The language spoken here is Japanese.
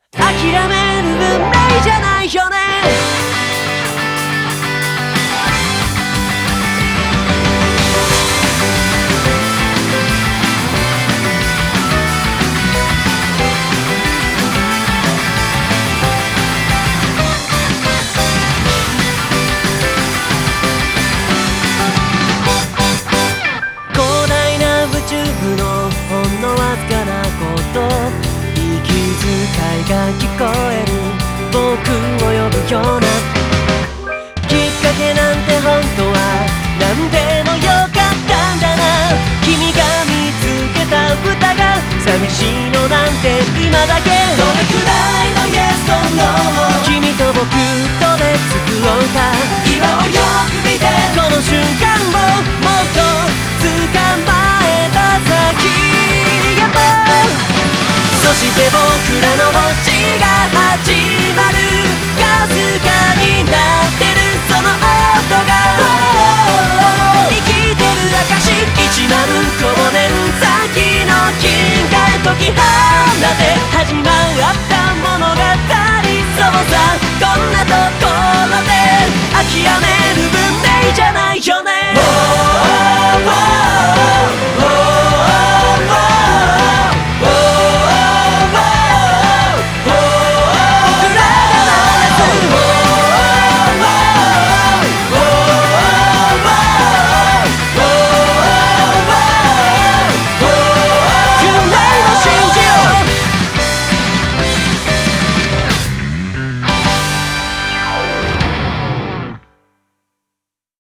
諦める運命じゃないよね。広大な宇宙のほんのわずかなこと息遣いが聞こえる僕を呼ぶようなきっかけなんて本当は何でもよかったんだな。君が見つけた歌が寂しいのなんて今だけ